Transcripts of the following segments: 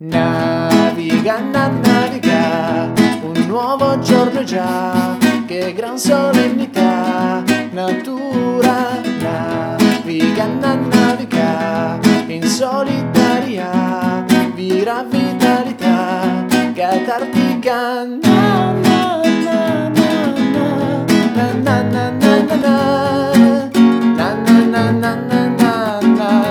Naviga, naviga, un nuovo giorno già, che gran solennità, natura, naviga, naviga, in solitaria, vira vitalità, catartica, na na na na na na na na na na na na na.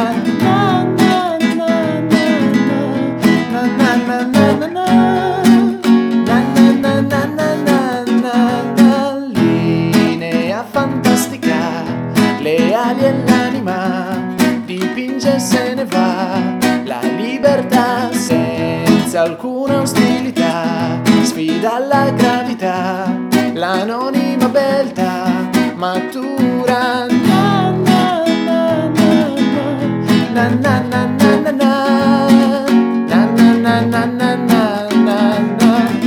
Linea fantastica, le ali e l'anima, dipinge e se ne va, la libertà senza alcuna ostilità, sfida la gravità, l'anonima beltà, matura, na na na na na na na na na na na.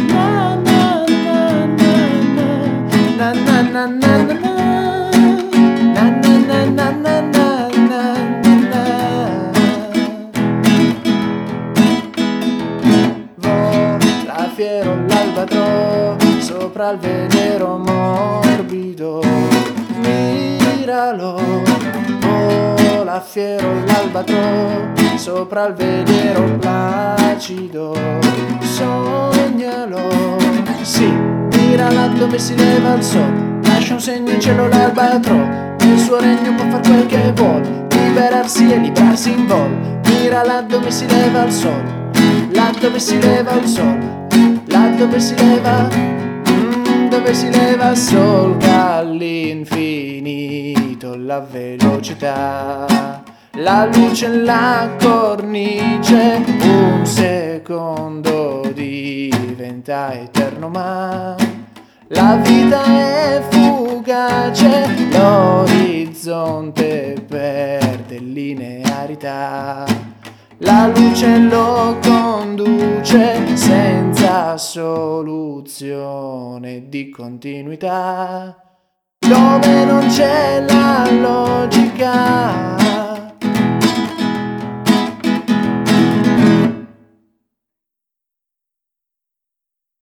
Vola fiero l'albatro sopra il velero morbido, miralo. Vola fiero l'albatro sopra il velero placido, sognalo. Sì, mira là dove si leva il sole, lascia un segno in cielo l'albatro, nel suo regno può far quel che vuole, liberarsi e librarsi in vol. Mira là dove si leva il sole, là dove si leva il sole, là dove si leva, dove si leva il sol, all'infinito la velocità, la luce, la cornice, un secondo diventa eterno, ma la vita è fugace, l'orizzonte perde linearità, la luce lo conduce senza soluzione di continuità, dove non c'è la logica